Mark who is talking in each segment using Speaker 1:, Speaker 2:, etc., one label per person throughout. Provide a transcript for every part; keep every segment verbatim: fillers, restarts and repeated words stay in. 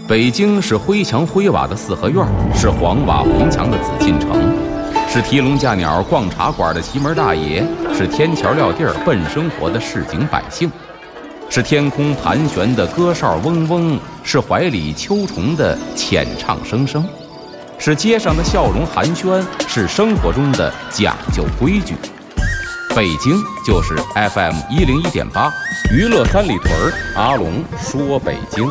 Speaker 1: 北京是灰墙灰瓦的四合院，是黄瓦红墙的紫禁城，是提笼架鸟逛茶馆的奇门大爷，是天桥撂地儿奔生活的市井百姓，是天空盘旋的歌哨嗡嗡，是怀里秋虫的浅唱声声，是街上的笑容寒暄，是生活中的讲究规矩。北京就是 F M 一零一点八，娱乐三里屯，阿龙说北京。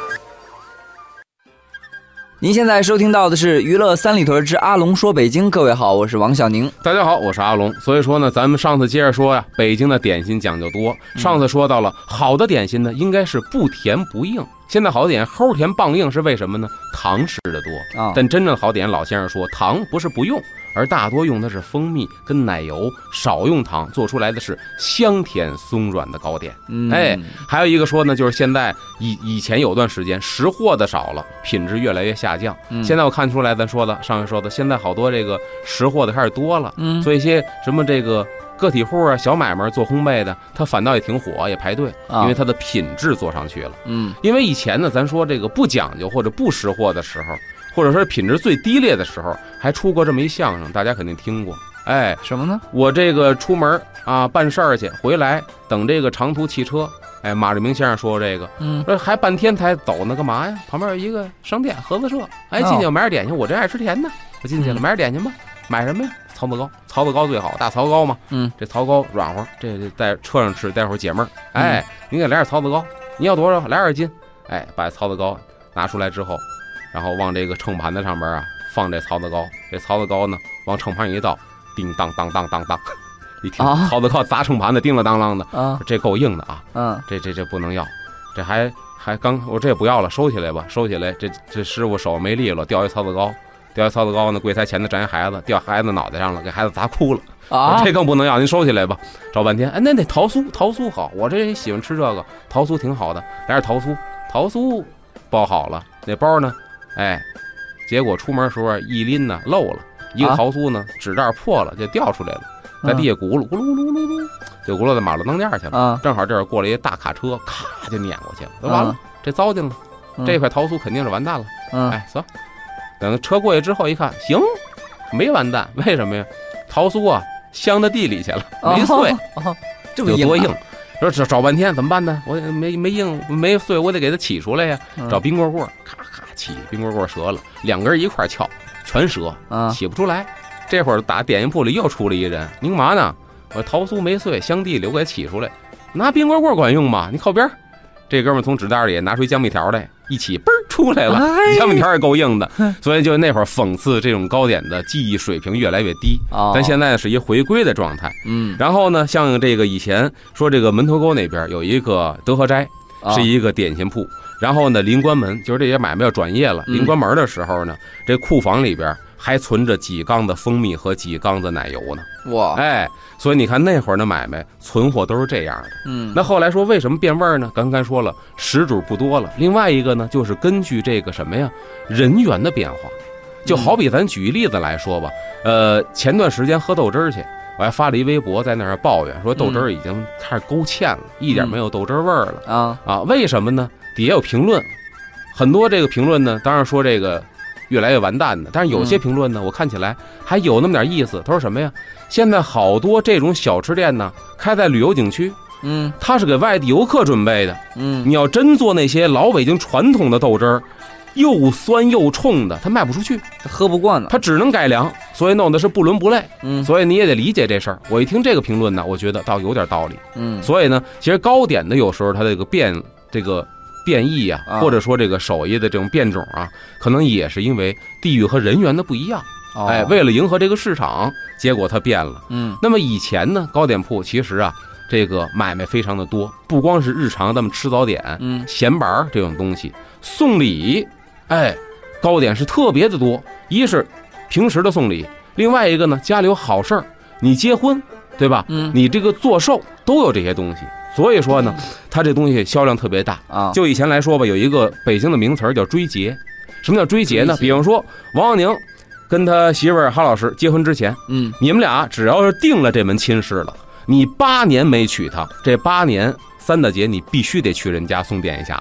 Speaker 2: 您现在收听到的是娱乐三里屯之阿龙说北京。各位好，我是王小宁。
Speaker 1: 大家好，我是阿龙。所以说呢，咱们上次接着说呀，北京的点心讲究多。上次说到了好的点心呢，应该是不甜不硬。现在好点齁甜棒硬是为什么呢？糖吃的多、哦、但真正好点，老先生说糖不是不用，而大多用的是蜂蜜跟奶油，少用糖，做出来的是香甜松软的糕点、嗯、哎，还有一个说呢，就是现在以以前有段时间识货的少了，品质越来越下降、嗯、现在我看出来，咱说的上回说的，现在好多这个识货的开始多了，嗯，所以一些什么这个个体户啊、小买卖做烘焙的，他反倒也挺火，也排队，因为他的品质做上去了。嗯，因为以前呢，咱说这个不讲究或者不识货的时候，或者说品质最低劣的时候，还出过这么一相声，大家肯定听过。哎，
Speaker 2: 什么呢？我
Speaker 1: 这个出门啊办事儿去，回来等这个长途汽车。哎，马志明先生说过这个，嗯，说还半天才走呢，干嘛呀？旁边有一个商店合作社，哎，进去我买点点心，我这爱吃甜的，我进去了，买点点心吧。买什么呀？槽子糕，槽子糕最好，大槽糕嘛。嗯，这槽糕软和，这在车上吃，待会儿解闷儿。哎，你给来点槽子糕，你要多少？来二斤。哎，把槽子糕拿出来之后，然后往这个秤盘子上边啊放这槽子糕，这槽子糕呢往秤盘一倒，叮当当当当当，一听槽子糕砸秤盘子，叮了当啷的，啊，这够硬的啊。嗯，这这这不能要，这还还刚我这也不要了，收起来吧，收起来。这这师傅手没力了，掉一槽子糕。掉一槽子糕呢，柜台前头站一孩子，掉孩子脑袋上了，给孩子砸哭了啊！这更不能要，您收起来吧。找半天，哎，那那桃酥，桃酥好，我这人喜欢吃这个，桃酥挺好的，来点桃酥，桃酥包好了，那包呢，哎，结果出门的时候一拎呢漏了，一个桃酥呢纸袋破了就掉出来了，在地下轱辘咕噜噜噜噜，就轱辘在马路当间去了。正好这儿过来一大卡车，咔就碾过去了，都完了，这糟践了，这块桃酥肯定是完蛋了。哎，走。等车过去之后一看，行，没完蛋，为什么呀？桃酥啊，镶到地里去了，没碎，哦哦、这有多硬？说找找半天怎么办呢？我没没硬，没碎，我得给它起出来呀。找冰棍棍，咔咔起，冰棍棍折了，两根一块撬，全折，起不出来。这会儿打点心铺里又出了一人，您干嘛呢？我桃酥没碎，镶地里我给起出来，拿冰棍棍管用吗？你靠边。这哥们从纸袋里拿出一江米条来，一起嘣出来了，江米条也够硬的，所以就那会儿讽刺这种糕点的技艺水平越来越低。但现在是一回归的状态。嗯，然后呢，像这个以前说这个门头沟那边有一个德和斋，是一个点心铺。然后呢，临关门，就是这些买卖要转业了，临关门的时候呢，这库房里边还存着几缸的蜂蜜和几缸的奶油呢。哇，哎，所以你看那会儿的买卖存货都是这样的。嗯，那后来说为什么变味呢？刚才说了，食主不多了。另外一个呢，就是根据这个什么呀，人员的变化。就好比咱举一例子来说吧，呃，前段时间喝豆汁儿去，我还发了一微博在那儿抱怨说豆汁儿已经开始勾芡了，一点没有豆汁味儿了。啊啊，为什么呢？底下有评论，很多这个评论呢，当然说这个越来越完蛋的，但是有些评论呢，我看起来还有那么点意思。他说什么呀？现在好多这种小吃店呢，开在旅游景区，嗯，它是给外地游客准备的，嗯，你要真做那些老北京传统的豆汁儿，又酸又冲的，它卖不出去，
Speaker 2: 他喝不惯了，
Speaker 1: 它只能改良，所以弄的是不伦不类，嗯，所以你也得理解这事儿。我一听这个评论呢，我觉得倒有点道理，嗯，所以呢，其实糕点的有时候它这个变这个。变异啊，或者说这个手艺的这种变种啊，可能也是因为地域和人员的不一样。哦、哎，为了迎合这个市场，结果它变了。嗯，那么以前呢，糕点铺其实啊，这个买卖非常的多，不光是日常咱们吃早点，嗯，闲板这种东西，送礼，哎，糕点是特别的多。一是平时的送礼，另外一个呢，家里有好事儿，你结婚，对吧？嗯，你这个做寿都有这些东西。所以说呢，它这东西销量特别大啊。就以前来说吧，有一个北京的名词叫追节。什么叫追节呢？比方说王阳宁跟他媳妇儿哈老师结婚之前，嗯，你们俩只要是定了这门亲事了，你八年没娶她，这八年三大节你必须得去人家送奠一下子。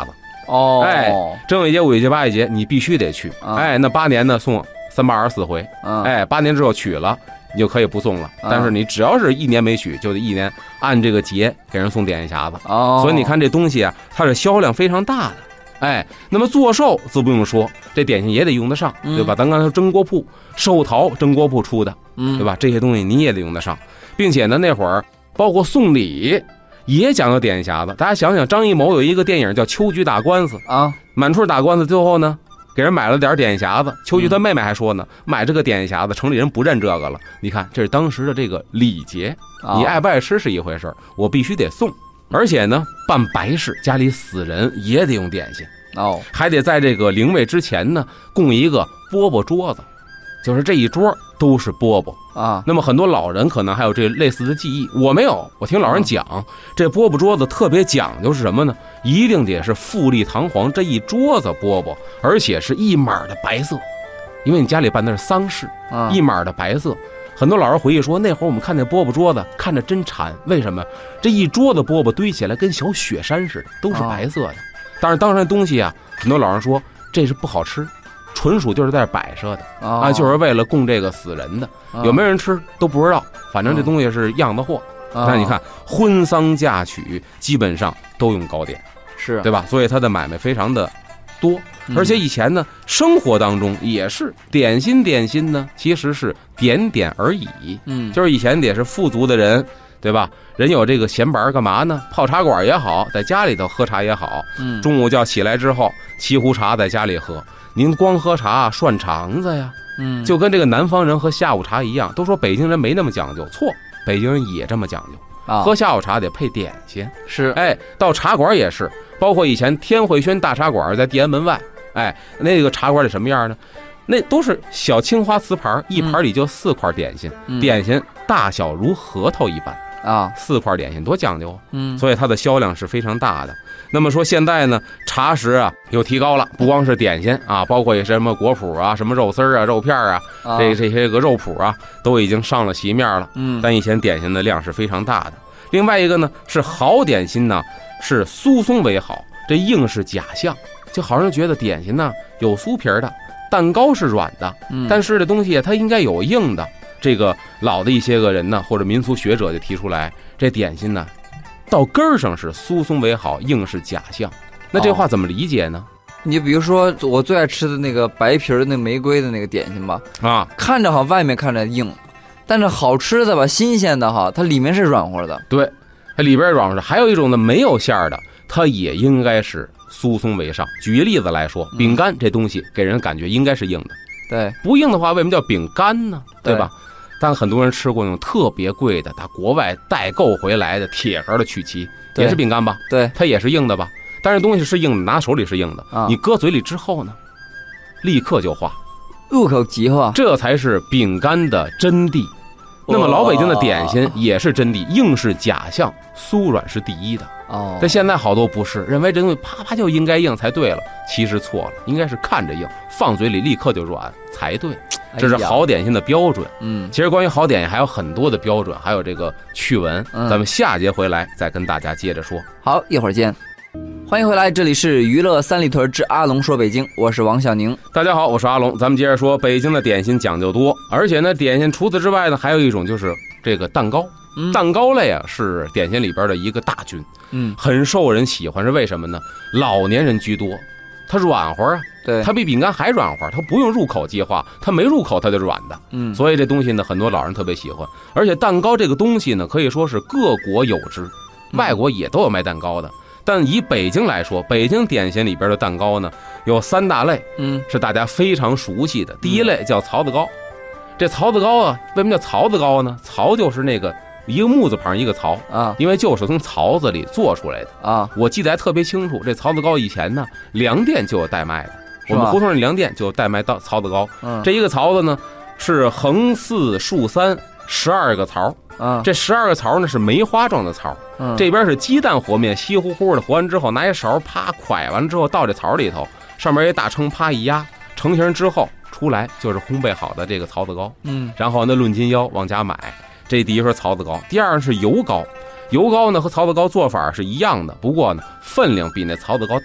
Speaker 2: 哦，
Speaker 1: 哎，正月节、五月节、八月节你必须得去，
Speaker 2: 啊、
Speaker 1: 哎，那八年呢送三百二十四回，
Speaker 2: 啊、
Speaker 1: 哎，八年之后娶了。你就可以不送了，
Speaker 2: 啊、
Speaker 1: 但是你只要是一年没娶，就得一年按这个节给人送点心匣子。
Speaker 2: 哦，
Speaker 1: 所以你看这东西啊，它是销量非常大的。哎，那么做寿自不用说，这点心也得用得上，对吧？嗯、咱刚才说蒸锅铺、寿桃蒸锅铺出的，
Speaker 2: 嗯，
Speaker 1: 对吧？这些东西你也得用得上，并且呢，那会儿包括送礼也讲究点心匣子。大家想想，张艺谋有一个电影叫《秋菊打官司》
Speaker 2: 啊，
Speaker 1: 满处打官司，最后呢？给人买了点点心匣子，秋菊他妹妹还说呢，嗯、买这个点心匣子，城里人不认这个了。你看，这是当时的这个礼节，哦、你爱不爱吃是一回事，我必须得送。而且呢，办白事，家里死人也得用点心
Speaker 2: 哦，
Speaker 1: 还得在这个灵位之前呢，供一个饽饽桌子，就是这一桌都是饽饽
Speaker 2: 啊。
Speaker 1: 那么很多老人可能还有这类似的记忆，我没有，我听老人讲，嗯、这饽饽桌子特别讲究是什么呢？一定得是富丽堂皇，这一桌子饽饽，而且是一码的白色，因为你家里办的是丧事，
Speaker 2: 啊、
Speaker 1: 一码的白色。很多老人回忆说，那会儿我们看那饽饽桌子，看着真馋。为什么？这一桌子饽饽堆起来跟小雪山似的，都是白色的。但是当时东西啊，很多老人说这是不好吃，纯属就是在这摆设的啊，就是为了供这个死人的。有没有人吃都不知道，反正这东西是样子货。那你看，婚丧嫁娶基本上都用糕点，
Speaker 2: 是
Speaker 1: 对吧？所以它的买卖非常的多。而且以前呢，生活当中也是点心，点心呢其实是点点而已。
Speaker 2: 嗯，
Speaker 1: 就是以前也是富足的人，对吧？人有这个闲板干嘛呢？泡茶馆也好，在家里头喝茶也好。
Speaker 2: 嗯，
Speaker 1: 中午觉起来之后，沏壶茶在家里喝。您光喝茶涮肠子呀？
Speaker 2: 嗯，
Speaker 1: 就跟这个南方人喝下午茶一样，都说北京人没那么讲究，错，北京人也这么讲究。
Speaker 2: 啊，
Speaker 1: 喝下午茶得配点心。
Speaker 2: 是，
Speaker 1: 哎，到茶馆也是，包括以前天惠轩大茶馆在地安门外。哎，那个茶馆里什么样呢？那都是小青花瓷盘，一盘里就四块点心，
Speaker 2: 嗯、
Speaker 1: 点心大小如核桃一般
Speaker 2: 啊，
Speaker 1: 四块点心多讲究，
Speaker 2: 嗯，
Speaker 1: 所以它的销量是非常大的。那么说现在呢，茶食啊又提高了，不光是点心啊，包括也是什么果脯啊、什么肉丝啊、肉片啊，
Speaker 2: 啊
Speaker 1: 这这些个肉脯啊，都已经上了席面了。
Speaker 2: 嗯，
Speaker 1: 但以前点心的量是非常大的。另外一个呢，是好点心呢，是酥松为好，这硬是假象。就好像觉得点心呢有酥皮的，蛋糕是软的，
Speaker 2: 嗯，
Speaker 1: 但是这东西它应该有硬的。这个老的一些个人呢，或者民俗学者就提出来，这点心呢，到根儿上是酥松为好，硬是假象。那这话怎么理解呢？
Speaker 2: 哦、你比如说我最爱吃的那个白皮的那玫瑰的那个点心吧，
Speaker 1: 啊，
Speaker 2: 看着好，外面看着硬，但是好吃的吧，新鲜的哈，它里面是软和的。
Speaker 1: 对，它里边软和的。还有一种呢，没有馅儿的，它也应该是酥松为上。举一例子来说，饼干这东西给人感觉应该是硬的，
Speaker 2: 对，
Speaker 1: 不硬的话为什么叫饼干呢？对吧？对，但很多人吃过那种特别贵的，打国外代购回来的铁盒的曲奇，也是饼干吧？
Speaker 2: 对，
Speaker 1: 它也是硬的吧？但是东西是硬的，拿手里是硬的，
Speaker 2: 啊、
Speaker 1: 你搁嘴里之后呢，立刻就化，
Speaker 2: 入口即化，
Speaker 1: 这才是饼干的真谛。那么老北京的点心也是真谛，硬是假象，酥软是第一的。
Speaker 2: 哦，
Speaker 1: 但现在好多不是，认为这东西啪啪就应该硬才对了，其实错了，应该是看着硬，放嘴里立刻就软才对，这是好点心的标准。
Speaker 2: 嗯，
Speaker 1: 其实关于好点心还有很多的标准，还有这个趣闻，
Speaker 2: 嗯、
Speaker 1: 咱们下节回来再跟大家接着说。
Speaker 2: 好，一会儿见。欢迎回来，这里是娱乐三里屯之阿龙说北京，我是王小宁。
Speaker 1: 大家好，我是阿龙。咱们接着说，北京的点心讲究多，而且呢，点心除此之外呢，还有一种就是这个蛋糕。
Speaker 2: 嗯、
Speaker 1: 蛋糕类啊，是点心里边的一个大军，
Speaker 2: 嗯，
Speaker 1: 很受人喜欢。是为什么呢？老年人居多，它软和啊，
Speaker 2: 对，
Speaker 1: 它比饼干还软和，它不用入口即化，它没入口它就软的，
Speaker 2: 嗯，
Speaker 1: 所以这东西呢，很多老人特别喜欢。而且蛋糕这个东西呢，可以说是各国有之，外国也都有卖蛋糕的。但以北京来说，北京点心里边的蛋糕呢，有三大类，
Speaker 2: 嗯，
Speaker 1: 是大家非常熟悉的。第一类叫槽子糕，这槽子糕啊，为什么叫槽子糕呢？槽就是那个一个木字旁一个槽
Speaker 2: 啊，
Speaker 1: 因为就是从槽子里做出来的
Speaker 2: 啊。
Speaker 1: 我记得还特别清楚，这槽子糕以前呢，粮店就有代卖的，我们胡同里粮店就有代卖到槽子糕。
Speaker 2: 嗯，
Speaker 1: 这一个槽子呢是横四竖三十二个槽。
Speaker 2: 啊，
Speaker 1: 这十二个槽呢是梅花状的槽，
Speaker 2: 嗯，
Speaker 1: 这边是鸡蛋和面，稀乎乎的和完之后，拿一勺啪蒯完之后倒这槽里头，上面一大称啪一压，成型之后出来就是烘焙好的这个槽子糕，
Speaker 2: 嗯，
Speaker 1: 然后呢论斤腰往家买，这第一说槽子糕，第二是油糕，油糕呢和槽子糕做法是一样的，不过呢分量比那槽子糕大，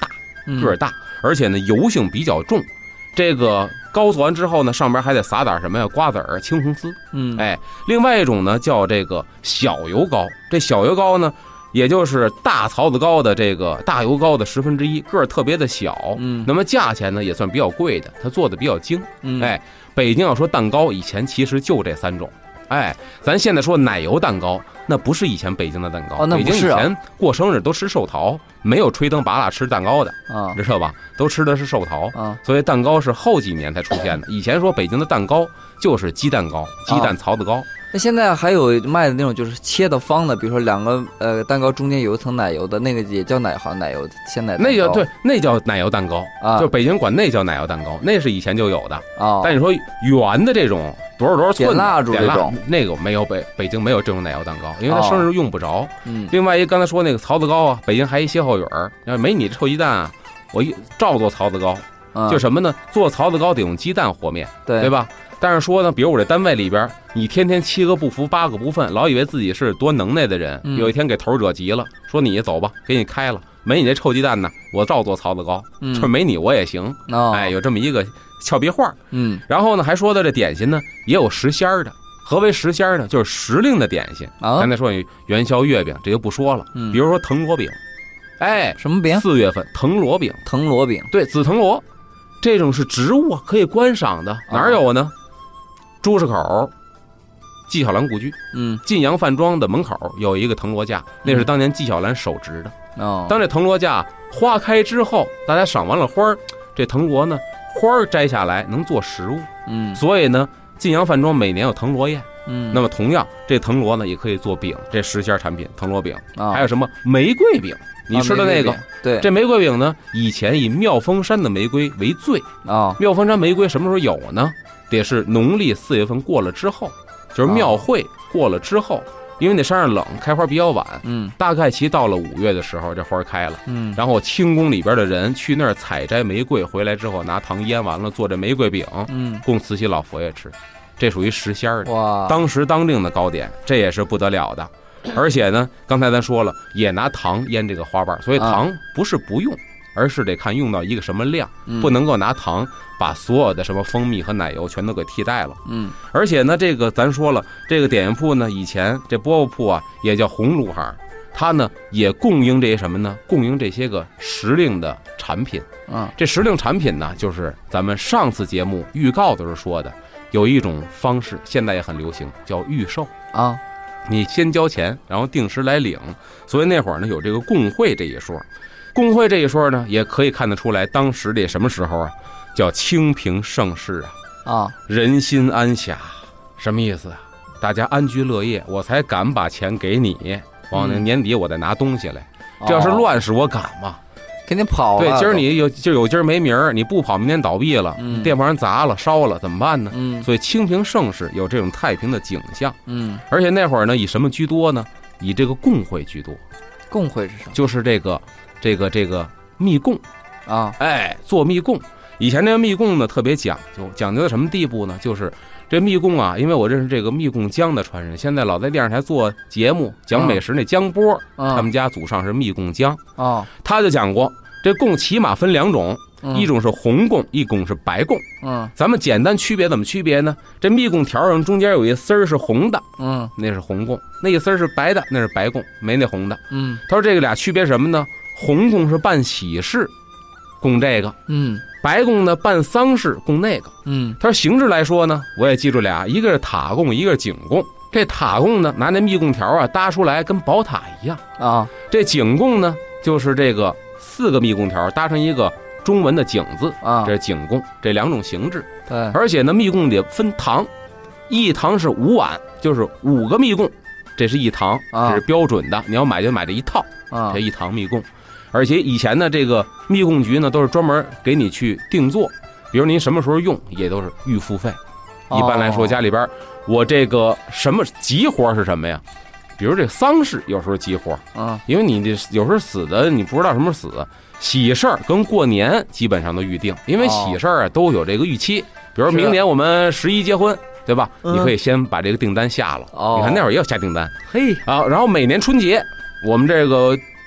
Speaker 1: 个儿大，而且呢油性比较重。这个糕做完之后呢，上边还得撒点什么呀？瓜子儿、青红丝。
Speaker 2: 嗯，
Speaker 1: 哎，另外一种呢叫这个小油糕。这小油糕呢，也就是大槽子糕的这个大油糕的十分之一，个儿特别的小。
Speaker 2: 嗯，
Speaker 1: 那么价钱呢也算比较贵的，它做的比较精。
Speaker 2: 嗯，
Speaker 1: 哎，北京要说蛋糕，以前其实就这三种。哎，咱现在说奶油蛋糕，那不是以前北京的蛋糕。
Speaker 2: 哦，那不是啊。
Speaker 1: 北京以前过生日都吃寿桃，没有吹灯拔蜡吃蛋糕的啊，知道吧？都吃的是寿桃啊，所以蛋糕是后几年才出现的。以前说北京的蛋糕就是鸡蛋糕，鸡蛋槽子糕。
Speaker 2: 那现在还有卖的那种就是切的方的，比如说两个呃蛋糕中间有一层奶油的那个也叫奶好奶油鲜奶蛋糕。
Speaker 1: 那叫对，那叫奶油蛋糕啊，就北京管那叫奶油蛋糕，那是以前就有的啊。但你说圆的这种多少多少寸
Speaker 2: 点蜡烛这种，
Speaker 1: 那个没有北北京没有这种奶油蛋糕，因为它生日用不着。
Speaker 2: 嗯。
Speaker 1: 另外一刚才说那个槽子糕啊，北京还一歇后语儿，要没你臭鸡蛋啊，我一照做槽子糕。嗯、就什么呢？做槽子糕得用鸡蛋和面，对对吧？但是说呢，比如我这单位里边，你天天七个不服八个不忿，老以为自己是多能耐的人，嗯、有一天给头惹急了，说你走吧，给你开了，没你这臭鸡蛋呢，我照做槽子糕，嗯、就是没你我也行。哦、哎，有这么一个俏皮话。嗯，然后呢，还说的这点心呢，也有时鲜的。何为时鲜呢？就是时令的点心。啊、刚才说元宵月饼，这就不说了。嗯，比如说藤萝饼，哎，
Speaker 2: 什么饼？
Speaker 1: 四月份藤萝饼，
Speaker 2: 藤萝饼，
Speaker 1: 对，紫藤萝。这种是植物可以观赏的，哪有呢？朱市口纪晓岚故居，嗯，晋阳饭庄的门口有一个藤萝架，那是当年纪晓岚手植的。哦，当这藤萝架花开之后，大家赏完了花儿，这藤萝呢，花儿摘下来能做食物，嗯，所以呢，晋阳饭庄每年有藤萝宴，嗯，那么同样这藤萝呢也可以做饼，这时鲜产品藤萝饼，哦、还有什么玫瑰饼。你吃的那个，啊、
Speaker 2: 对，
Speaker 1: 这玫瑰饼呢，以前以妙峰山的玫瑰为最啊。哦、妙峰山玫瑰什么时候有呢？得是农历四月份过了之后，就是庙会过了之后，哦、因为那山上冷，开花比较晚，嗯，大概其到了五月的时候，这花开了，嗯，然后清宫里边的人去那儿采摘玫瑰，回来之后拿糖腌完了做这玫瑰饼，嗯，供慈禧老佛爷吃，这属于时鲜的，哇，当时当令的糕点，这也是不得了的。而且呢，刚才咱说了，也拿糖腌这个花瓣，所以糖不是不用，而是得看用到一个什么量，不能够拿糖把所有的什么蜂蜜和奶油全都给替代了。嗯，而且呢，这个咱说了，这个点心铺呢，以前这饽饽铺啊，也叫红炉行，它呢也供应这些什么呢？供应这些个时令的产品。嗯，这时令产品呢，就是咱们上次节目预告的时候说的，有一种方式，现在也很流行，叫预售啊。你先交钱，然后定时来领，所以那会儿呢有这个共会这一说，共会这一说呢也可以看得出来，当时这什么时候啊，叫清平盛世啊，啊，人心安暇，什么意思啊？大家安居乐业，我才敢把钱给你，往那年底我再拿东西来，嗯、这要是乱世我敢吗？
Speaker 2: 肯定跑了。
Speaker 1: 对，今儿你有就有今儿没名儿，你不跑明天倒闭了，嗯、店铺人砸了烧了怎么办呢？嗯，所以清平盛世有这种太平的景象。嗯，而且那会儿呢，以什么居多呢？以这个共会居多。
Speaker 2: 共会是什么？
Speaker 1: 就是这个这个这个密供啊，哎，做密供。以前这个密供呢特别讲究，讲究到什么地步呢？就是这密供啊，因为我认识这个密供江的传人，现在老在电视台做节目讲美食那江波，嗯、他们家祖上是密供江啊，他就讲过。这供起码分两种，嗯、一种是红供，一种是白供。嗯，咱们简单区别怎么区别呢？这密供条上中间有一丝儿是红的，嗯，那是红供；那一丝儿是白的，那是白供，没那红的。嗯，他说这个俩区别什么呢？红供是办喜事，供这个；嗯，白供呢办丧事，供那个。嗯，他说形制来说呢，我也记住俩，一个是塔供，一个是景供。这塔供呢，拿那密供条啊搭出来跟宝塔一样啊。这景供呢，就是这个。四个密供条搭成一个中文的景字啊，这是景供，这两种形制。对，而且呢，密供得分堂，一堂是五碗，就是五个密供，这是一堂，这是标准的。你要买就买这一套啊，这一堂密供。而且以前呢，这个密供局呢都是专门给你去定做，比如您什么时候用，也都是预付费。一般来说，家里边我这个什么急活是什么呀？比如这丧事有时候急活，嗯，因为你这有时候死的你不知道什么时候死，喜事儿跟过年基本上都预定，因为喜事儿啊都有这个预期，比如明年我们十一结婚，对吧？你可以先把这个订单下了，你看那会儿也有下订单，嘿啊，然后每年春节我们这个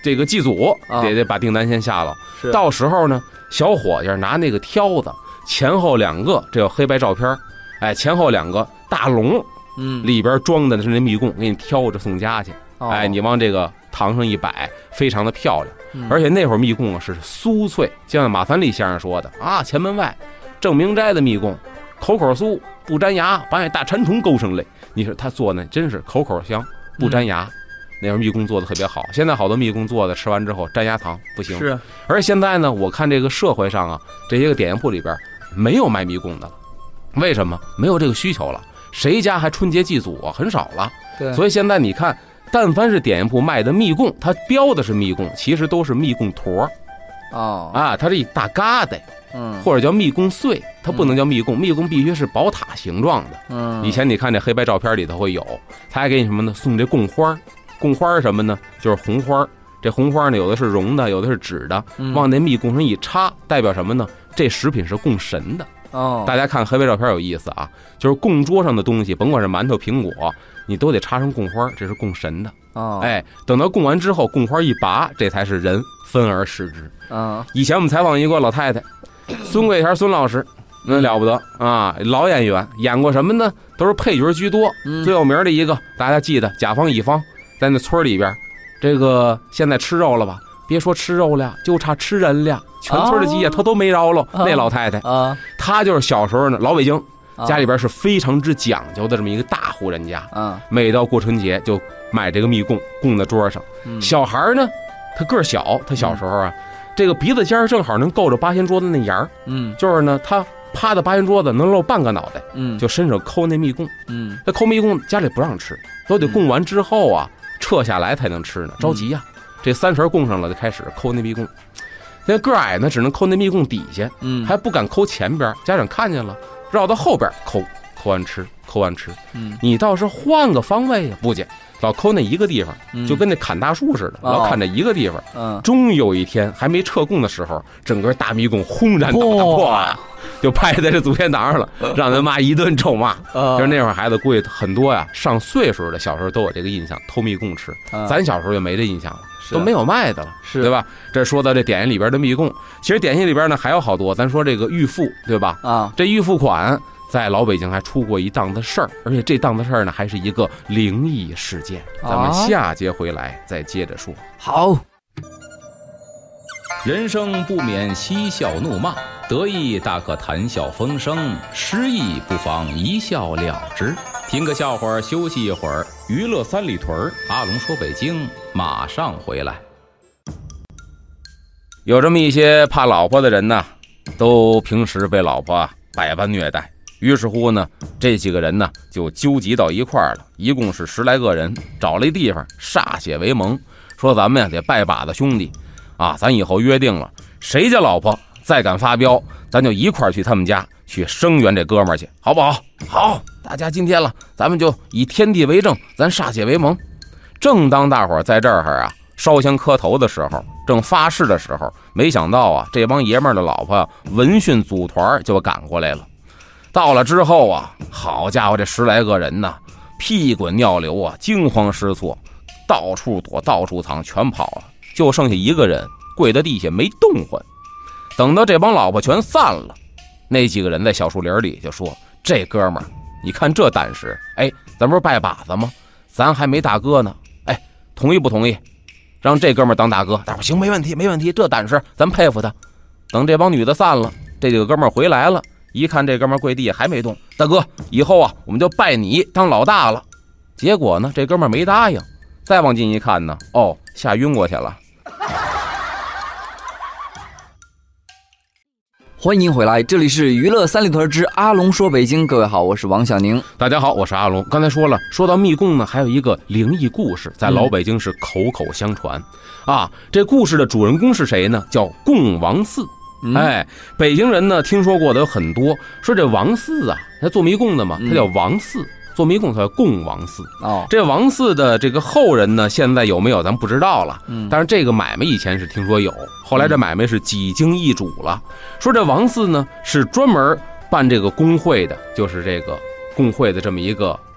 Speaker 1: 这个祭祖，得得把订单先下了。到时候呢，小伙计拿那个挑子，前后两个，这有黑白照片，哎，前后两个大笼，嗯，里边装的是那蜜供，给你挑着送家去。哎，你往这个堂上一摆，非常的漂亮。嗯、而且那会儿蜜供啊是酥脆，就像马三立先生说的啊，前门外正明斋的蜜供，口口酥，不粘牙，把那大馋虫勾上来。你说他做的真是口口香，不粘牙。嗯，那会儿蜜供做的特别好，现在好多蜜供做的吃完之后粘牙糖不行。是，而现在呢，我看这个社会上啊，这些个点心铺里边没有卖蜜供的了，为什么？没有这个需求了，谁家还春节祭祖啊？很少了。对，所以现在你看，但凡是点心铺卖的蜜供，它标的是蜜供，其实都是蜜供坨。哦，啊，它是一大疙瘩，嗯，或者叫蜜供碎，它不能叫蜜供，蜜供必须是宝塔形状的。嗯，以前你看这黑白照片里头会有，他还给你什么呢？送这供花。供花是什么呢？就是红花。这红花呢，有的是绒的，有的是纸的，往那蜜供上一插，代表什么呢？这食品是供神的。哦，大家看黑白照片有意思啊，就是供桌上的东西，甭管是馒头、苹果，你都得插上供花，这是供神的。哦，哎，等到供完之后，供花一拔，这才是人分而食之。啊，以前我们采访一个老太太，孙桂田孙老师。那了不得啊！老演员，演过什么呢？都是配角居多。嗯、最有名的一个，大家记得甲方乙方，在那村里边，这个现在吃肉了吧？别说吃肉了，就差吃人了。全村的鸡呀，他都没饶了。哦、那老太太啊，她就是小时候呢，老北京家里边是非常之讲究的这么一个大户人家。嗯，每到过春节就买这个蜜供供在桌上。嗯、小孩呢，他个小，他小时候啊，嗯、这个鼻子尖正好能够着八仙桌子那沿儿。嗯，就是呢，他。趴在八仙桌子能露半个脑袋，嗯，就伸手抠那蜜供，嗯，那抠蜜供家里不让吃，都得供完之后啊，撤下来才能吃呢，着急呀、啊。嗯、这三绳供上了，就开始抠那蜜供。那个矮呢，只能抠那蜜供底下，嗯，还不敢抠前边，家长看见了，绕到后边抠，抠完吃，抠完吃。嗯，你倒是换个方位呀，不介，老抠那一个地方，就跟那砍大树似的，嗯、老砍这一个地方。嗯，终于有一天还没撤供的时候，整个大蜜供轰然倒塌破。就拍在这祖先堂上了，让他妈一顿臭骂。就是那会儿孩子估计很多呀，上岁数的小时候都有这个印象，偷蜜供吃。咱小时候就没这印象了，都没有卖的了，对吧？这说到这点心里边的蜜供，其实点心里边呢还有好多。咱说这个玉富，对吧？啊，这玉富款在老北京还出过一档子事儿，而且这档子事儿呢还是一个灵异事件。咱们下节回来再接着说。
Speaker 2: 好。
Speaker 3: 人生不免嬉笑怒骂，得意大可谈笑风生，失意不妨一笑了之。听个笑话休息一会儿，娱乐三里屯，阿龙说北京马上回来。
Speaker 1: 有这么一些怕老婆的人呢，都平时被老婆百般虐待，于是乎呢，这几个人呢就纠集到一块儿了，一共是十来个人，找了一地方歃血为盟，说咱们呀得拜把子兄弟啊，咱以后约定了，谁家老婆再敢发飙，咱就一块儿去他们家去声援这哥们儿去，好不好？好，大家今天了，咱们就以天地为证，咱歃血为盟。正当大伙儿在这儿啊烧香磕头的时候，正发誓的时候，没想到啊，这帮爷们儿的老婆闻讯组团就赶过来了。到了之后啊，好家伙，这十来个人呢，屁滚尿流啊，惊慌失措，到处躲，到处藏，全跑了。就剩下一个人跪在地下没动换。等到这帮老婆全散了，那几个人在小树林里就说：“这哥们儿，你看这胆识，哎，咱不是拜把子吗？咱还没大哥呢，哎，同意不同意？让这哥们儿当大哥？”大伙行，没问题，没问题，这胆识咱佩服他。等这帮女的散了，这几个哥们儿回来了，一看这哥们儿跪地还没动，大哥，以后啊，我们就拜你当老大了。结果呢，这哥们儿没答应。再往近一看呢，哦，吓晕过去了。
Speaker 2: 欢迎回来，这里是娱乐三里屯之阿龙说北京。各位好，我是王小宁。
Speaker 1: 大家好，我是阿龙。刚才说了，说到蜜供呢，还有一个灵异故事，在老北京是口口相传、嗯、啊。这故事的主人公是谁呢？叫供王四。嗯、哎，北京人呢听说过的有很多，说这王四啊，他做蜜供的嘛，他叫王四。嗯，做蜜供他叫供王四哦，这王四的这个后人呢，现在有没有咱不知道了。嗯，但是这个买卖以前是听说有，后来这买卖是几经易主了。说这王四呢是专门办这个工会的，就是这个工会的这么一个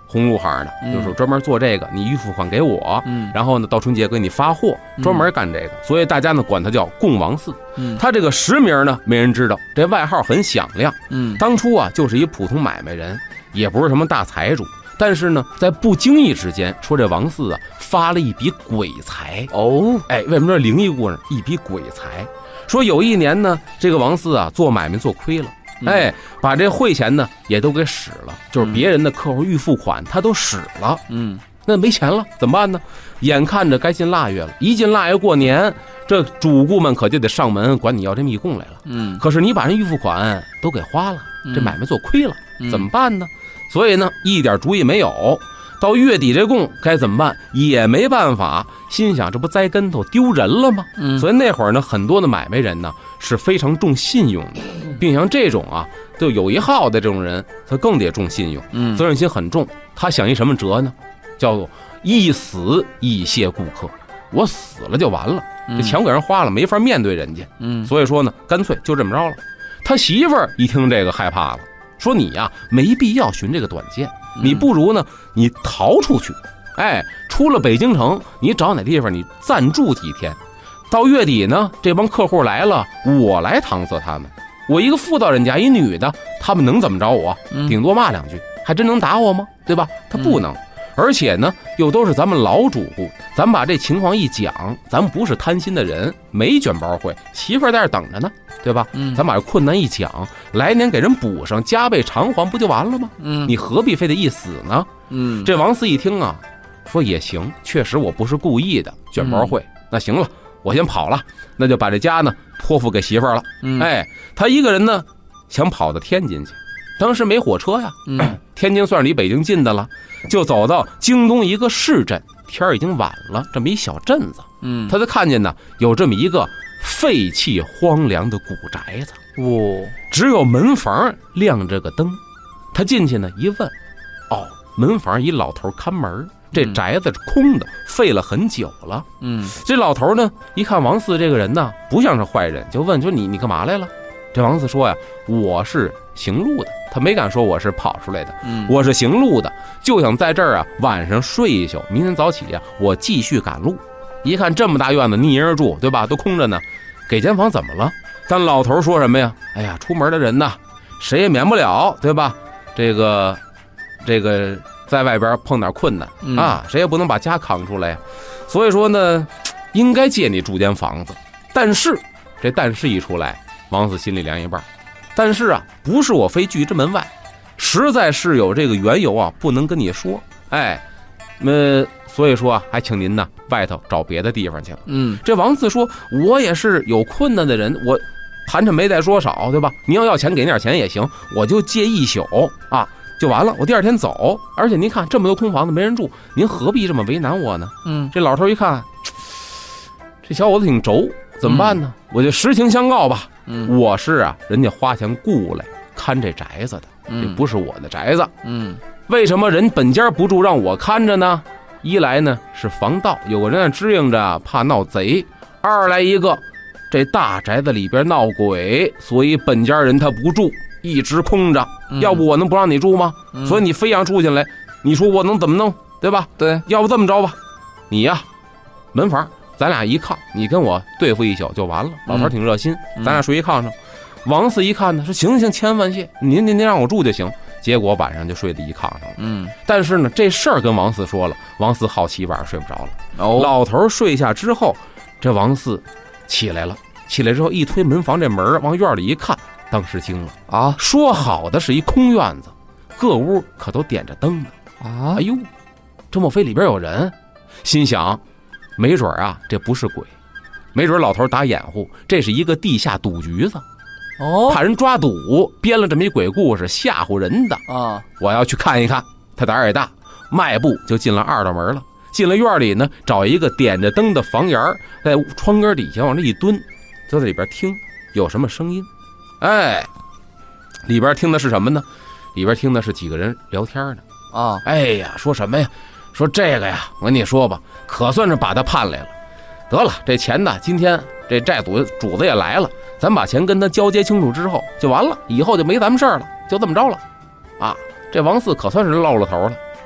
Speaker 1: 红路行的，嗯、就是专门做这个，你预付款给我，嗯，然后呢到春节给你发货，专门干这个，嗯、所以大家呢管它叫供王寺。嗯，他这个实名呢没人知道，这外号很响亮。嗯，当初啊就是一普通买卖人，也不是什么大财主，但是呢在不经意之间说这王寺啊发了一笔鬼财。哦，哎，为什么说灵异故事？一笔鬼财。说有一年呢，这个王寺啊做买卖做亏了。哎，把这汇钱呢也都给使了，就是别人的客户预付款他都使了，嗯，那没钱了怎么办呢？眼看着该进腊月了，一进腊月过年，这主顾们可就得上门管你要这密供来了，嗯，可是你把人预付款都给花了，这买卖做亏了，嗯、怎么办呢？所以呢，一点主意没有。到月底这供该怎么办也没办法，心想这不栽跟头丢人了吗？嗯，所以那会儿呢，很多的买卖人呢是非常重信用的，并像这种啊就有一号的这种人，他更得重信用，嗯，责任心很重。他想一什么辙呢？叫做一死一谢顾客，我死了就完了，这钱给人花了，没法面对人家，嗯，所以说呢，干脆就这么着了。他媳妇儿一听这个害怕了，说你呀、啊、没必要寻这个短见。你不如呢，你逃出去，哎，出了北京城，你找哪地方你暂住几天，到月底呢，这帮客户来了，我来搪塞他们。我一个妇道人家，一女的，他们能怎么着我？顶多骂两句，还真能打我吗？对吧？他不能。而且呢，又都是咱们老主顾，咱们把这情况一讲，咱们不是贪心的人，没卷包会，媳妇儿在这等着呢，对吧？嗯，咱把这困难一讲，来年给人补上，加倍偿还，不就完了吗？嗯，你何必非得一死呢？嗯，这王四一听啊，说也行，确实我不是故意的，卷包会，嗯、那行了，我先跑了，那就把这家呢托付给媳妇儿了。嗯，哎，他一个人呢想跑到天津去。当时没火车呀，嗯，天津算是离北京近的了，就走到京东一个市镇，天已经晚了，这么一小镇子，嗯，他就看见呢有这么一个废弃荒凉的古宅子，哇、哦，只有门房亮着个灯，他进去呢一问，哦，门房一老头看门，这宅子是空的，废了很久了，嗯，这老头呢一看王四这个人呢不像是坏人，就问说你你干嘛来了？这王四说呀，我是行路的，他没敢说我是跑出来的，嗯，我是行路的，就想在这儿啊晚上睡一宿，明天早起啊我继续赶路。一看这么大院子，你一人住，对吧？都空着呢，给间房怎么了？但老头说什么呀？哎呀，出门的人呢，谁也免不了，对吧？这个这个在外边碰点困难、嗯、啊，谁也不能把家扛出来呀。所以说呢，应该借你住间房子。但是这但是一出来，王四心里凉一半。但是啊，不是我非拒之门外，实在是有这个缘由啊，不能跟你说。哎，呃，所以说啊，还请您呢外头找别的地方去了。嗯，这王四说，我也是有困难的人，我盘缠没再说少，对吧？您要要钱给点钱也行，我就借一宿啊，就完了。我第二天走，而且您看这么多空房子没人住，您何必这么为难我呢？嗯，这老头一看，这小伙子挺轴，怎么办呢？嗯、我就实情相告吧。嗯，我是啊，人家花钱雇来看这宅子的，这不是我的宅子。嗯，为什么人本家不住让我看着呢？一来呢是防盗，有个人支应着，怕闹贼；二来一个，这大宅子里边闹鬼，所以本家人他不住，一直空着。嗯、要不我能不让你住吗？嗯、所以你非要住进来，你说我能怎么弄？对吧？对，要不这么着吧，你呀，门房。咱俩一炕，你跟我对付一宿就完了。老头挺热心，嗯、咱俩睡一炕上。王四一看呢，说行行，千万谢，您您您让我住就行。结果晚上就睡在一炕上了。嗯，但是呢，这事儿跟王四说了，王四好奇晚上睡不着了。哦，老头睡下之后，这王四起来了，起来之后一推门房这门，往院里一看，当时惊了啊！说好的是一空院子，各屋可都点着灯呢啊！哎呦，这莫非里边有人？心想。没准啊，这不是鬼，没准老头打掩护，这是一个地下赌局子，哦，怕人抓赌，编了这么一鬼故事吓唬人的啊！我要去看一看。他胆儿也大，迈步就进了二道门了。进了院里呢，找一个点着灯的房檐，在窗根底下往这一蹲，就在里边听有什么声音。哎，里边听的是什么呢？里边听的是几个人聊天呢。啊，哎呀，说什么呀？说这个呀，我跟你说吧，可算是把他盼来了。得了，这钱呢，今天这债主主子也来了，咱把钱跟他交接清楚之后就完了，以后就没咱们事儿了，就这么着了。啊，这王四可算是露了头了。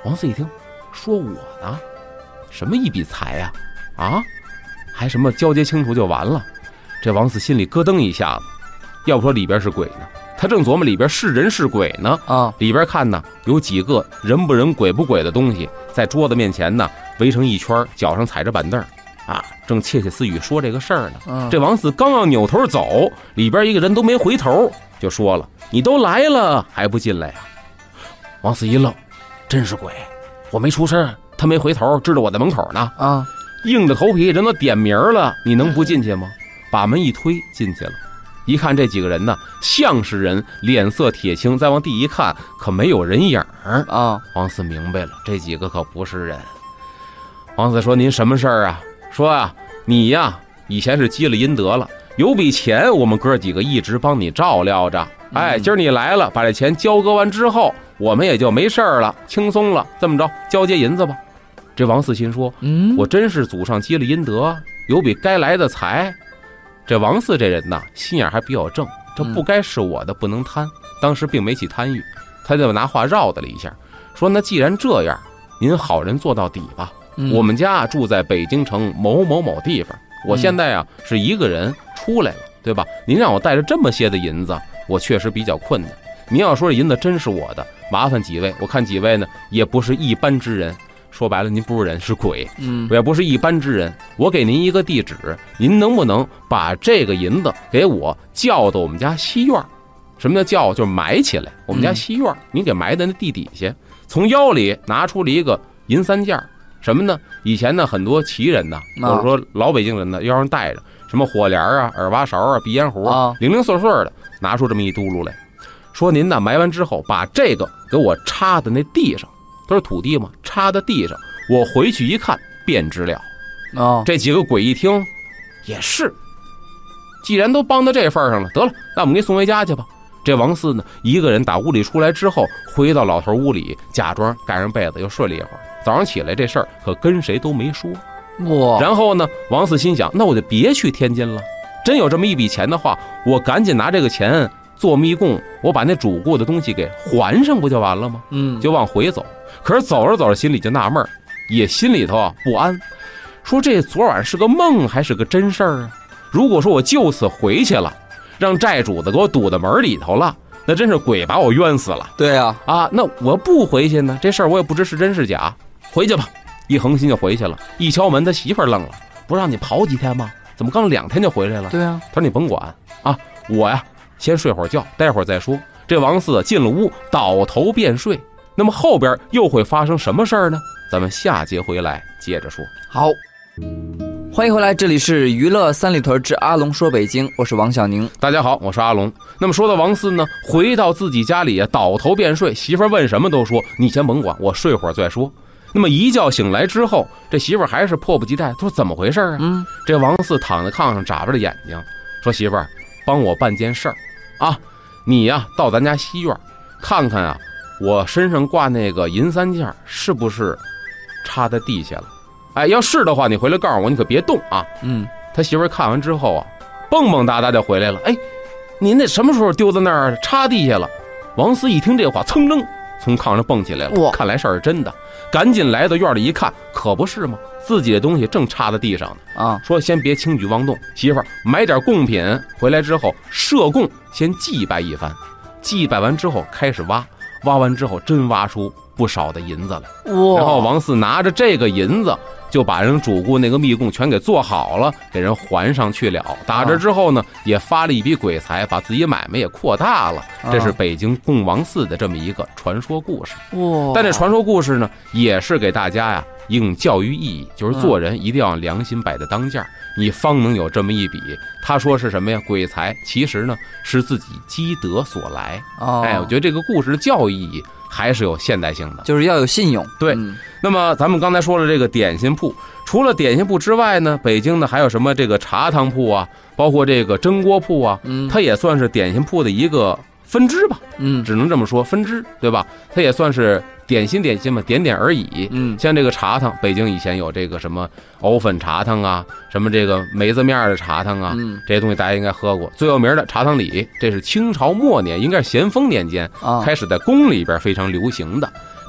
Speaker 1: 王四一听，说我呢？什么一笔财呀？啊，还什么交接清楚就完了？这王四心里咯噔一下子，要不说里边是鬼呢，他正琢磨里边是人是鬼呢
Speaker 2: 啊！
Speaker 1: 里边看呢，有几个人不人鬼不鬼的东西在桌子面前呢围成一圈，脚上踩着板凳啊，正窃窃私语说这个事儿呢。嗯、这王四刚要扭头走，里边一个人都没回头，就说了：“你都来了还不进来呀？”王四一愣，真是鬼！我没出声，他没回头，知道我在门口呢。啊，硬着头皮，人都点名了，你能不进去吗？把门一推，进去了。一看这几个人呢，像是人，脸色铁青。再往地一看，可没有人影儿啊。王四明白了，这几个可不是人。王四说：“您什么事儿啊？”说啊，你呀，以前是积了阴德了，有笔钱，我们哥几个一直帮你照料着。哎，今儿你来了，把这钱交割完之后，我们也就没事儿了，轻松了。这么着，交接银子吧。这王四心说：“嗯，我真是祖上积了阴德，有笔该来的财。”这王四这人呐，心眼还比较正，这不该是我的，不能贪。当时并没起贪欲，他就拿话绕的了一下，说：“那既然这样，您好人做到底吧。嗯、我们家住在北京城某某某地方，我现在啊是一个人出来了，对吧？您让我带着这么些的银子，我确实比较困难。您要说这银子真是我的，麻烦几位，我看几位呢也不是一般之人。”说白了，您不是人，是鬼，嗯，我也不是一般之人。我给您一个地址，您能不能把这个银子给我叫到我们家西院？什么叫叫？就是埋起来。我们家西院，您给埋在那地底下。从腰里拿出了一个银三件，什么呢？以前呢，很多旗人呢，或者说老北京人呢，腰上带着什么火帘啊、耳挖勺啊、鼻烟壶啊，零零碎碎的拿出这么一嘟噜来，说您呢埋完之后，把这个给我插在那地上。都是土地嘛，插在地上，我回去一看便知了。哦，这几个鬼一听也是，既然都帮到这份上了，得了，那我们给你送回家去吧。这王四呢，一个人打屋里出来之后，回到老头屋里，假装盖上被子又睡了一会儿。早上起来这事儿可跟谁都没说。哇！然后呢，王四心想，那我就别去天津了。真有这么一笔钱的话，我赶紧拿这个钱做密供，我把那主顾的东西给还上，不就完了吗？嗯，就往回走。可是走着走着，心里就纳闷，也心里头啊不安，说这昨晚是个梦还是个真事儿啊？如果说我就此回去了，让债主子给我堵在门里头了，那真是鬼把我冤死了。
Speaker 2: 对啊，
Speaker 1: 啊，那我不回去呢，这事儿我也不知是真是假，回去吧。一横心就回去了。一敲门，他媳妇儿愣了，不让你跑几天吗？怎么刚两天就回来了？对啊，他说你甭管啊，我呀先睡会儿觉，待会儿再说。这王四进了屋，倒头便睡。那么后边又会发生什么事儿呢？咱们下节回来接着说。
Speaker 2: 好，欢迎回来，这里是娱乐三里屯之阿龙说北京，我是王小宁。
Speaker 1: 大家好，我是阿龙。那么说到王四呢，回到自己家里啊，倒头便睡，媳妇儿问什么都说你先甭管，我睡会儿再说。那么一觉醒来之后，这媳妇儿还是迫不及待，说怎么回事啊？嗯，这王四躺在炕上眨巴着眼睛，说媳妇儿，帮我办件事儿啊，你呀到咱家西院看看啊，我身上挂那个银三件是不是插在地下了？哎，要是的话，你回来告诉我，你可别动啊。嗯，他媳妇儿看完之后啊，蹦蹦哒哒就回来了。哎，你那什么时候丢在那儿插地下了？王四一听这话，噌楞从炕上蹦起来了。看来事儿是真的，赶紧来到院里一看，可不是吗？自己的东西正插在地上呢。啊，说先别轻举妄动，媳妇儿买点贡品回来之后设供，先祭拜一番。祭拜完之后开始挖。挖完之后真挖出不少的银子来，然后王四拿着这个银子就把人主顾那个密供全给做好了，给人还上去了。打这之后呢，也发了一笔鬼财，把自己买卖也扩大了。这是北京供王四的这么一个传说故事。但这传说故事呢，也是给大家呀应教育意义，就是做人一定要良心摆在当间，你方能有这么一笔。他说是什么呀？鬼财，其实呢是自己积德所来。哎，我觉得这个故事的教育意义还是有现代性的，
Speaker 2: 就是要有信用。
Speaker 1: 对，嗯、那么咱们刚才说了这个点心铺，除了点心铺之外呢，北京呢还有什么这个茶汤铺啊，包括这个蒸锅铺啊，嗯，它也算是点心铺的一个分支吧，嗯，只能这么说，分支，对吧？它也算是点心点心嘛，点点而已。嗯，像这个茶汤，北京以前有这个什么藕粉茶汤啊，什么这个梅子面的茶汤啊，嗯，这些东西大家应该喝过。最有名的茶汤里，这是清朝末年，应该是咸丰年间、啊、开始在宫里边非常流行的。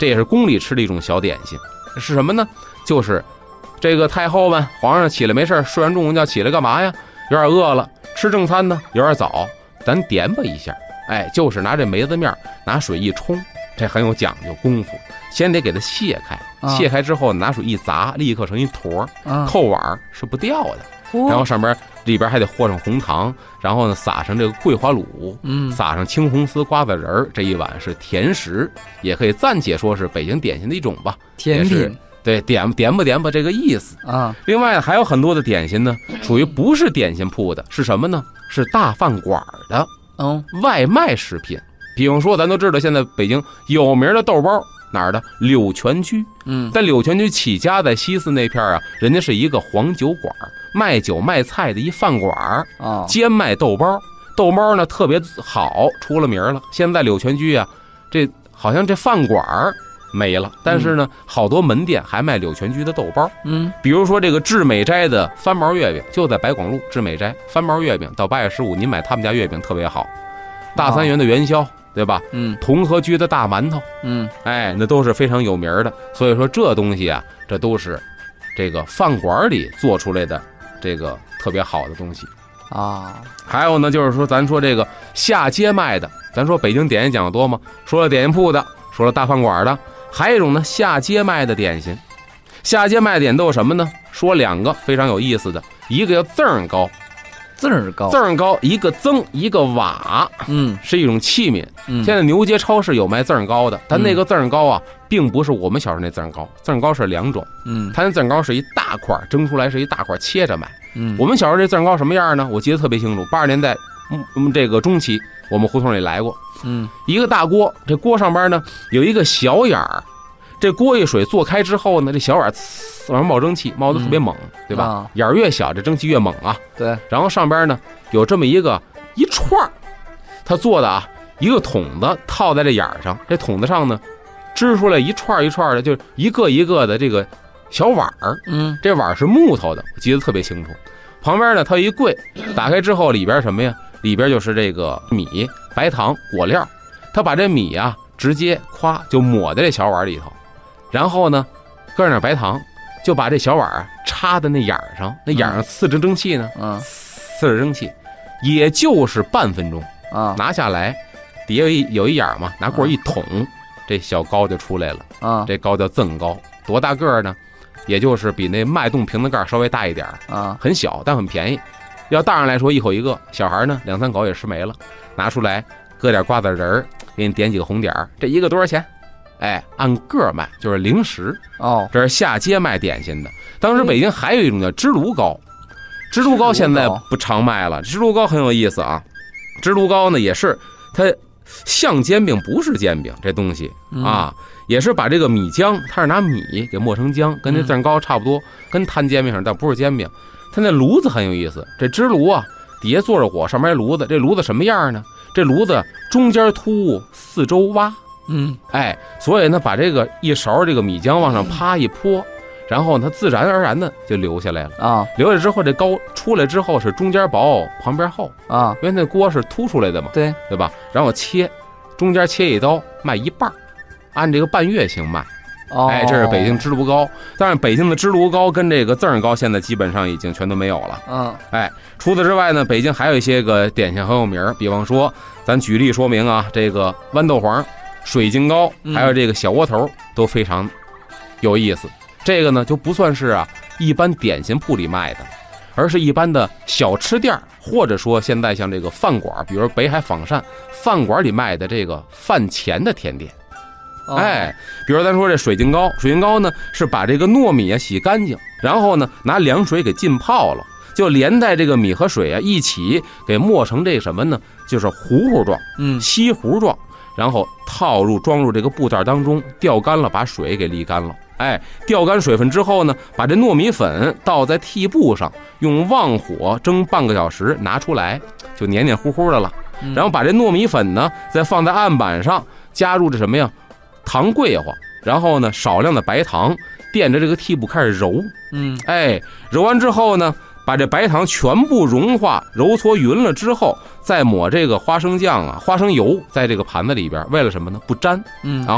Speaker 1: 这也是宫里吃的一种小点心。是什么呢？就是这个太后们，皇上起来没事睡完中午觉起来干嘛呀？有点饿了，吃正餐呢，有点早，咱点吧一下。哎，就是拿这梅子面拿水一冲，这很有讲究功夫。先得给它卸开，啊、卸开之后拿水一砸，立刻成一坨，啊、扣碗是不掉的。哦、然后上边里边还得和上红糖，然后呢撒上这个桂花卤，嗯，撒上青红丝瓜子仁儿，这一碗是甜食，也可以暂且说是北京点心的一种吧，
Speaker 2: 甜品。
Speaker 1: 对，点点吧点吧这个意思啊。另外还有很多的点心呢，属于不是点心铺的，是什么呢？是大饭馆的，嗯，外卖食品。比方说，咱都知道现在北京有名的豆包哪儿的柳泉居，嗯，但柳泉居起家在西四那片啊，人家是一个黄酒馆，卖酒卖菜的一饭馆啊，兼卖豆包，豆包呢特别好，出了名了。现在柳泉居啊，这好像这饭馆没了，但是呢，嗯、好多门店还卖柳泉居的豆包。嗯，比如说这个致美斋的翻毛月饼，就在百广路致美斋翻毛月饼，到八月十五您买他们家月饼特别好。大三元的元宵，对吧？嗯，同和居的大馒头，嗯，哎，那都是非常有名的。所以说这东西啊，这都是这个饭馆里做出来的这个特别好的东西啊。还有呢，就是说咱说这个下街卖的，咱说北京点心讲的多吗？说了点心铺的，说了大饭馆的。还有一种呢，下街卖的点心，下街卖的点心都有什么呢？说两个非常有意思的，一个叫赠儿糕，
Speaker 2: 赠儿糕，
Speaker 1: 赠儿糕一个增一个瓦，嗯，是一种器皿。嗯，现在牛街超市有卖赠儿糕的，但那个赠儿糕啊，并不是我们小时候那赠儿糕，赠儿糕是两种，嗯，它那赠儿糕是一大块蒸出来，是一大块切着卖。嗯，我们小时候这赠儿糕什么样呢？我记得特别清楚，八十年代，嗯，这个中期我们胡同里来过。嗯，一个大锅，这锅上边呢有一个小眼儿，这锅一水做开之后呢，这小碗呲往上冒蒸汽，冒得特别猛，嗯、对吧？啊、眼儿越小，这蒸汽越猛啊。
Speaker 2: 对。
Speaker 1: 然后上边呢有这么一个一串儿，它做的啊，一个筒子套在这眼儿上，这筒子上呢支出来一串一串的，就一个一个的这个小碗儿。嗯，这碗是木头的，我记得特别清楚。旁边呢它有一柜，打开之后里边什么呀？里边就是这个米、白糖、果料，他把这米啊直接夸就抹在这小碗里头，然后呢搁上点白糖，就把这小碗啊插在那眼儿上，那眼儿上呲着蒸汽呢，嗯，呲着蒸汽，也就是半分钟啊，拿下来底下有一有一眼嘛，拿棍一捅，这小糕就出来了啊，这糕叫赠糕，多大个呢？也就是比那脉动瓶子盖稍微大一点啊，很小但很便宜。要大人来说一口一个，小孩呢两三口也吃没了，拿出来搁点瓜子仁儿，给你点几个红点儿，这一个多少钱？哎，按个卖，就是零食哦。这是下街卖点心的。当时北京还有一种叫支炉糕，支炉糕现在不常卖了。支炉糕很有意思啊，支炉糕呢也是它像煎饼不是煎饼，这东西啊、嗯、也是把这个米浆，它是拿米给磨成浆，跟那赠糕差不多，跟摊煎饼上，但不是煎饼。它那炉子很有意思，这支炉啊底下坐着火，上面炉子，这炉子什么样呢？这炉子中间凸，四周挖，嗯，哎，所以呢把这个一勺这个米浆往上啪一泼，然后它自然而然的就流下来了啊。流下来之后，这糕出来之后是中间薄，旁边厚啊，因为那锅是凸出来的嘛，对对吧？然后切，中间切一刀，卖一半，按这个半月形卖。哎，这是北京支炉糕，但是北京的支炉糕跟这个赠糕现在基本上已经全都没有了。嗯，哎，除此之外呢，北京还有一些个点心很有名，比方说，咱举例说明啊，这个豌豆黄、水晶糕，还有这个小窝头都非常有意思。这个呢就不算是啊一般点心铺里卖的，而是一般的小吃店，或者说现在像这个饭馆，比如北海仿膳饭馆里卖的这个饭前的甜点。哎，比如咱说这水晶糕，水晶糕呢是把这个糯米啊洗干净，然后呢拿凉水给浸泡了，就连带这个米和水啊一起给磨成这什么呢？就是糊糊状，嗯，稀糊状，然后套入装入这个布袋当中，吊干了，把水给沥干了。哎，吊干水分之后呢，把这糯米粉倒在屉布上，用旺火蒸半个小时，拿出来就黏黏糊糊的了。然后把这糯米粉呢再放在案板上，加入这什么呀？糖桂花，然后呢少量的白糖，垫着这个屉布开始揉，嗯，哎，揉完之后呢，把这白糖全部融化揉搓匀了之后，再抹这个花生酱啊花生油在这个盘子里边，为了什么呢？不粘，嗯，然后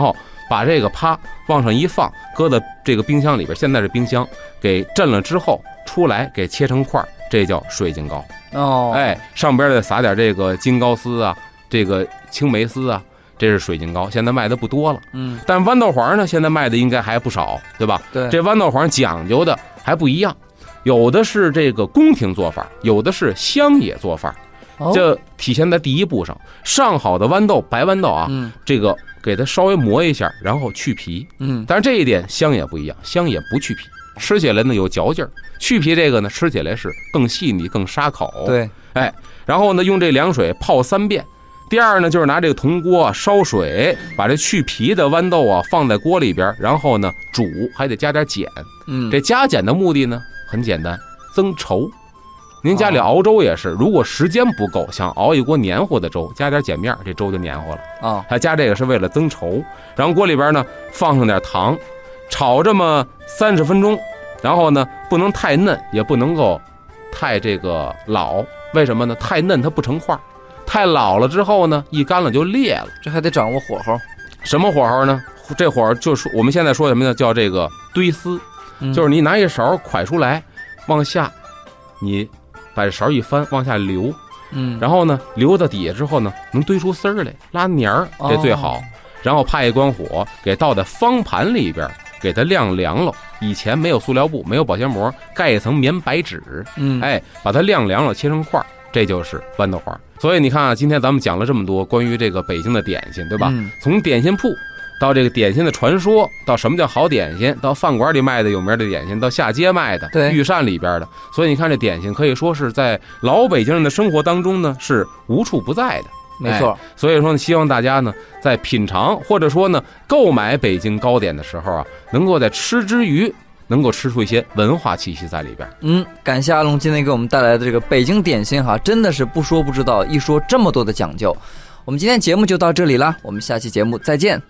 Speaker 1: 把这个啪往上一放，搁到这个冰箱里边，现在是冰箱，给震了之后出来，给切成块，这叫水晶糕。
Speaker 2: 哦，
Speaker 1: 哎，上边再撒点这个金糕丝啊，这个青梅丝啊，这是水晶糕，现在卖的不多了。
Speaker 2: 嗯，
Speaker 1: 但豌豆黄呢，现在卖的应该还不少，对吧？
Speaker 2: 对，
Speaker 1: 这豌豆黄讲究的还不一样，有的是这个宫廷做法，有的是乡野做法。
Speaker 2: 哦、
Speaker 1: 这体现在第一步上，上好的豌豆，白豌豆啊，
Speaker 2: 嗯，
Speaker 1: 这个给它稍微磨一下，然后去皮。
Speaker 2: 嗯，
Speaker 1: 但是这一点乡野不一样，乡野不去皮，吃起来呢有嚼劲儿。去皮这个呢，吃起来是更细腻、更沙口。
Speaker 2: 对，
Speaker 1: 哎，然后呢，用这凉水泡三遍。第二呢，就是拿这个铜锅烧水，把这去皮的豌豆啊放在锅里边，然后呢煮，还得加点碱。
Speaker 2: 嗯，
Speaker 1: 这加碱的目的呢很简单，增稠。您家里熬粥也是，如果时间不够，想熬一锅黏糊的粥，加点碱面，这粥就黏糊了
Speaker 2: 啊。
Speaker 1: 还加这个是为了增稠。然后锅里边呢放上点糖，炒这么三十分钟，然后呢不能太嫩，也不能够太这个老。为什么呢？太嫩它不成块，太老了之后呢，一干了就裂了。
Speaker 2: 这还得掌握火候。
Speaker 1: 什么火候呢？这火候就是我们现在说什么呢？叫这个堆丝，
Speaker 2: 嗯、
Speaker 1: 就是你拿一勺蒯出来，往下，你把这勺一翻，往下流，
Speaker 2: 嗯，
Speaker 1: 然后呢，流到底下之后呢，能堆出丝儿来，拉黏儿，这最好。哦、然后派一关火，给倒在方盘里边，给它晾凉了。以前没有塑料布，没有保鲜膜，盖一层棉白纸，
Speaker 2: 嗯，
Speaker 1: 哎，把它晾凉了，切成块，这就是豌豆黄。所以你看啊，今天咱们讲了这么多关于这个北京的点心，对吧？
Speaker 2: 嗯、
Speaker 1: 从点心铺到这个点心的传说，到什么叫好点心，到饭馆里卖的有名的点心，到下街卖的，
Speaker 2: 对，
Speaker 1: 御膳里边的。所以你看这点心可以说是在老北京人的生活当中呢是无处不在的。
Speaker 2: 没错、
Speaker 1: 哎，所以说呢，希望大家呢在品尝或者说呢购买北京糕点的时候啊，能够在吃之余能够吃出一些文化气息在里边。
Speaker 2: 嗯，感谢阿龙今天给我们带来的这个北京点心哈，真的是不说不知道，一说这么多的讲究。我们今天节目就到这里了，我们下期节目再见。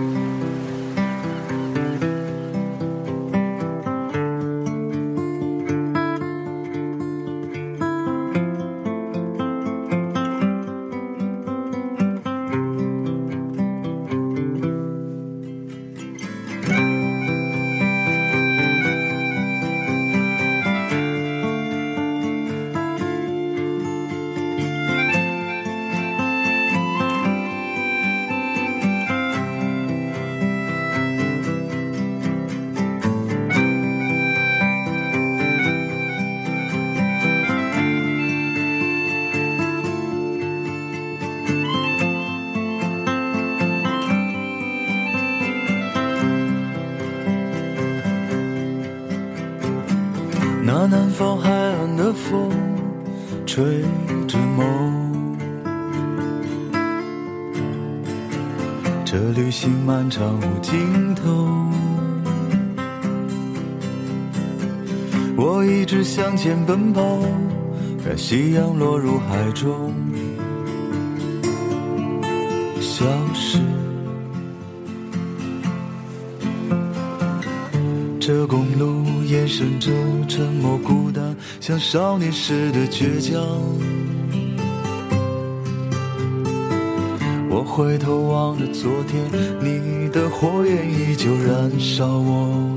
Speaker 4: 那南方海岸的风吹着梦，这旅行漫长无尽头，我一直向前奔跑，看夕阳落入海中消失。这公路延伸着沉默孤单，像少年时的倔强。我回头望着昨天，你的火焰依旧燃烧我。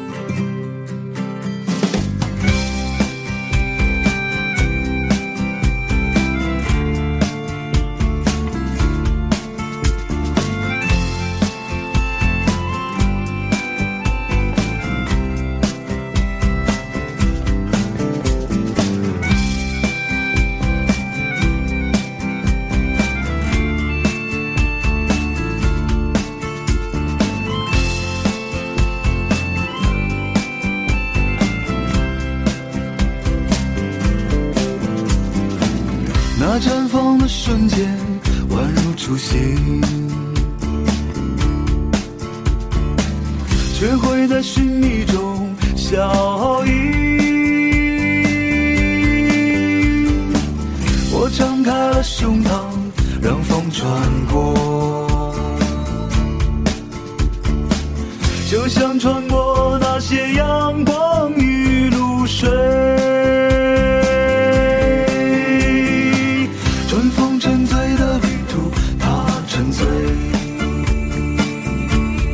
Speaker 4: 那绽放的瞬间宛如初心，却会在寻觅中消翳。我张开了胸膛，让风穿过，就像穿过那些阳光与露水。沉醉的旅途，它沉醉，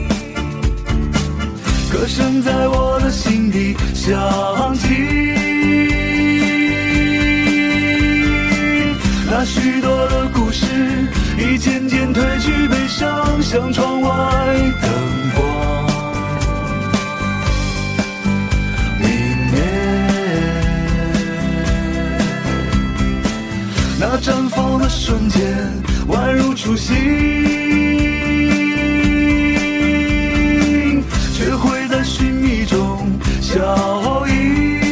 Speaker 4: 褪去悲伤，像窗外灯光。明年那绽放的瞬间，宛如初心，却会在寻觅中消隐。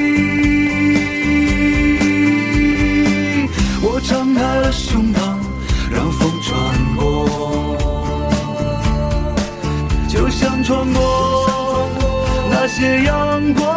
Speaker 4: 我张开了胸膛，让风穿过，就像穿过那些阳光。